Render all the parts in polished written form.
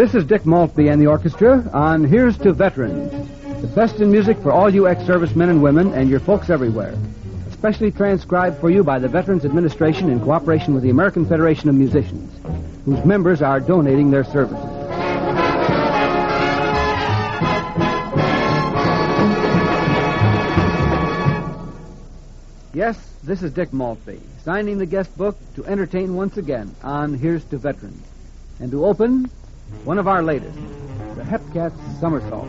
This is Dick Maltby and the orchestra on Here's to Veterans, the best in music for all you ex-servicemen and women and your folks everywhere. Especially transcribed for you by the Veterans Administration in cooperation with the American Federation of Musicians, whose members are donating their services. Yes, this is Dick Maltby, signing the guest book to entertain once again on Here's to Veterans. And to open, one of our latest, the Hepcats Somersault.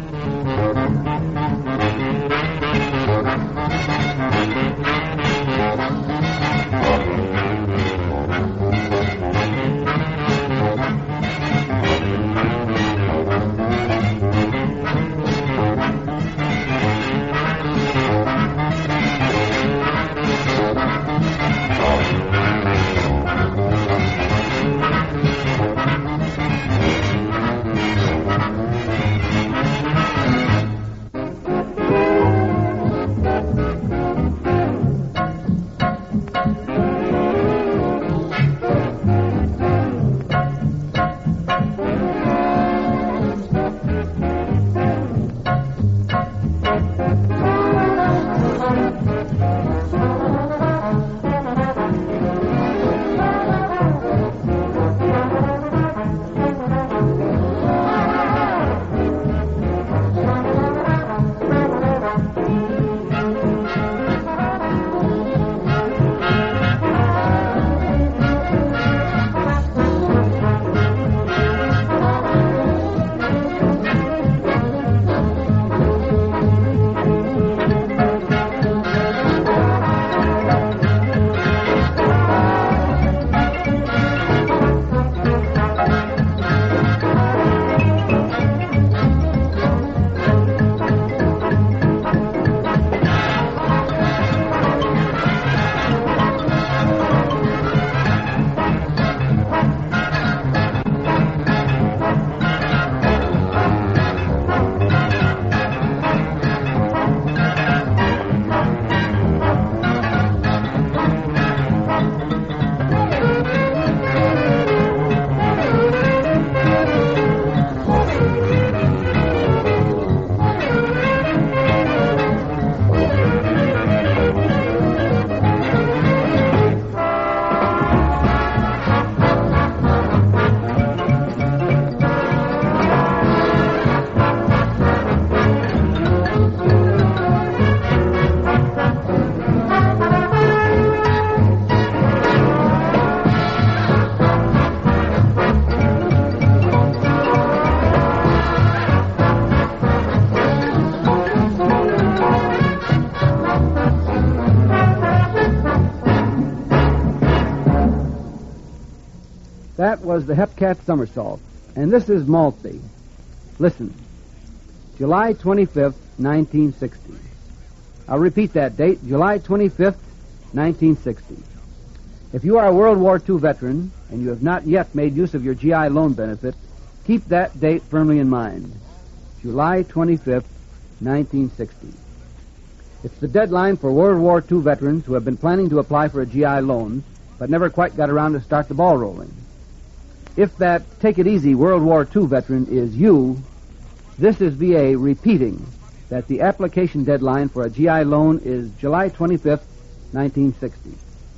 That was the Hepcat Somersault, and this is Maltby. Listen, July 25th, 1960. I'll repeat that date, July 25th, 1960. If you are a World War II veteran and you have not yet made use of your GI loan benefit, keep that date firmly in mind. July 25th, 1960. It's the deadline for World War II veterans who have been planning to apply for a GI loan but never quite got around to start the ball rolling. If that take-it-easy World War II veteran is you, this is VA repeating that the application deadline for a GI loan is July 25th, 1960.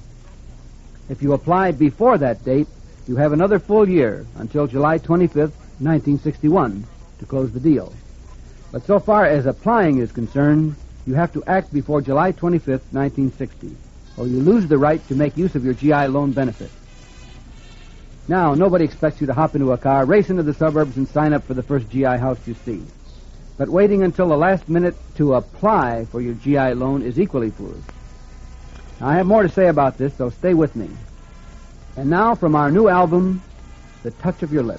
If you apply before that date, you have another full year until July 25th, 1961 to close the deal. But so far as applying is concerned, you have to act before July 25th, 1960, or you lose the right to make use of your GI loan benefit. Now, nobody expects you to hop into a car, race into the suburbs, and sign up for the first GI house you see. But waiting until the last minute to apply for your GI loan is equally foolish. Now, I have more to say about this, so stay with me. And now, from our new album, The Touch of Your Lips.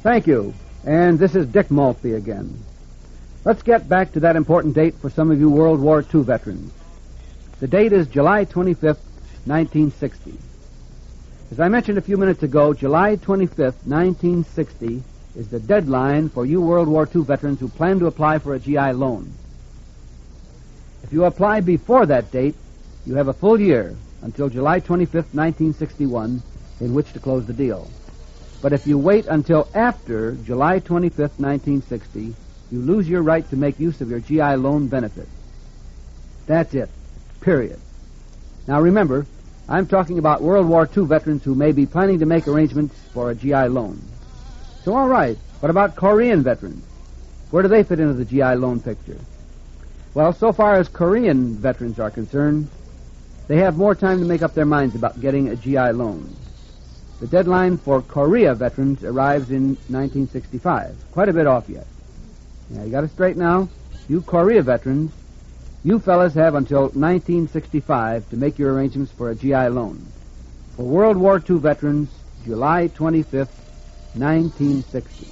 Thank you. And this is Dick Maltby again. Let's get back to that important date for some of you World War II veterans. The date is July 25th, 1960. As I mentioned a few minutes ago, July 25th, 1960 is the deadline for you World War II veterans who plan to apply for a GI loan. If you apply before that date, you have a full year until July 25th, 1961, in which to close the deal. But if you wait until after July 25th, 1960, you lose your right to make use of your GI loan benefit. That's it. Period. Now remember, I'm talking about World War II veterans who may be planning to make arrangements for a GI loan. So all right, what about Korean veterans? Where do they fit into the GI loan picture? Well, so far as Korean veterans are concerned, they have more time to make up their minds about getting a GI loan. The deadline for Korea veterans arrives in 1965. Quite a bit off yet. Now, you got it straight now? You Korea veterans, you fellas have until 1965 to make your arrangements for a GI loan. For World War II veterans, July 25th, 1960.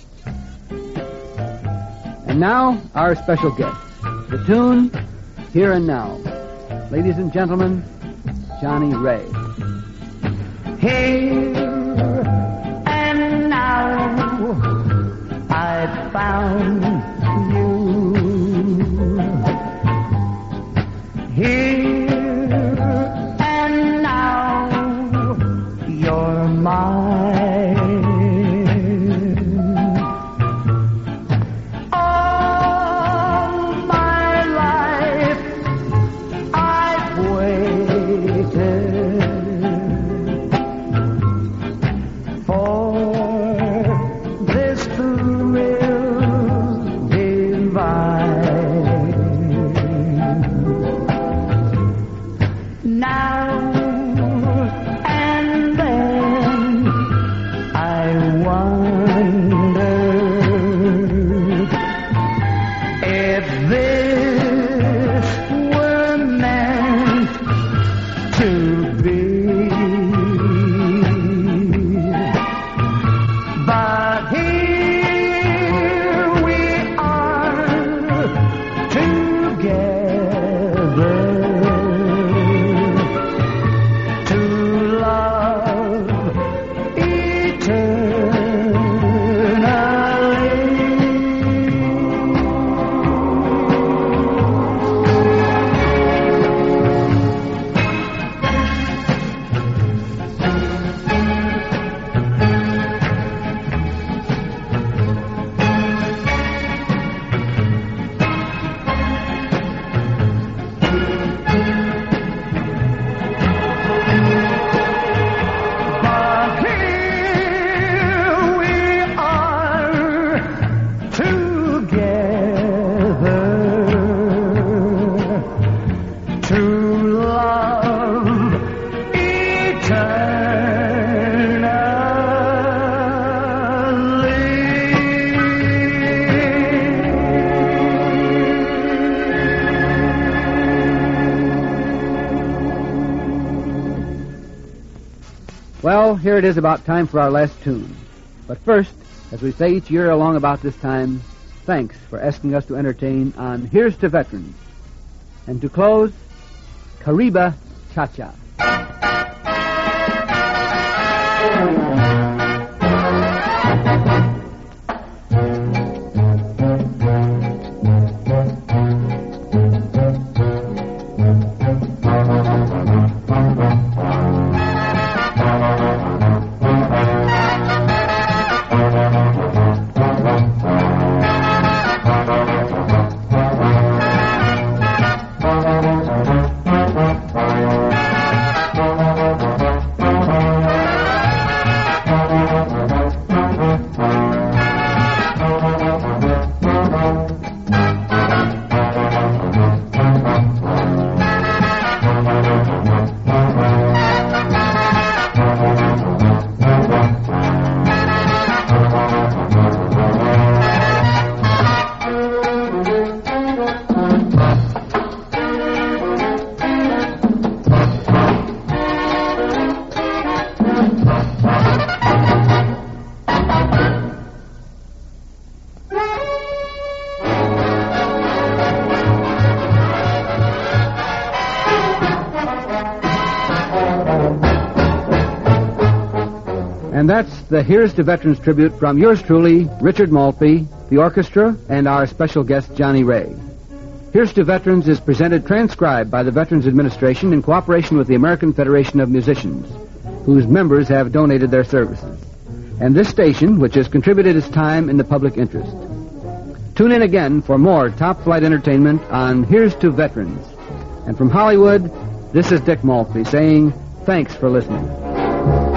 And now, our special guest. The tune, Here and Now. Ladies and gentlemen, Johnny Ray. Here and now, I found you. Here and now, you're mine. All my life, I've waited for this thrill divine. Now and then I wonder if this were meant to be. But here we are together to love eternally. But here we are together to love Well, here it is about time for our last tune. But first, as we say each year along about this time, thanks for asking us to entertain on Here's to Veterans. And to close, Cariba Cha-Cha. And that's the Here's to Veterans tribute from yours truly, Richard Maltby, the orchestra, and our special guest, Johnny Ray. Here's to Veterans is presented transcribed by the Veterans Administration in cooperation with the American Federation of Musicians, whose members have donated their services, and this station, which has contributed its time in the public interest. Tune in again for more top-flight entertainment on Here's to Veterans. And from Hollywood, this is Dick Maltby saying thanks for listening.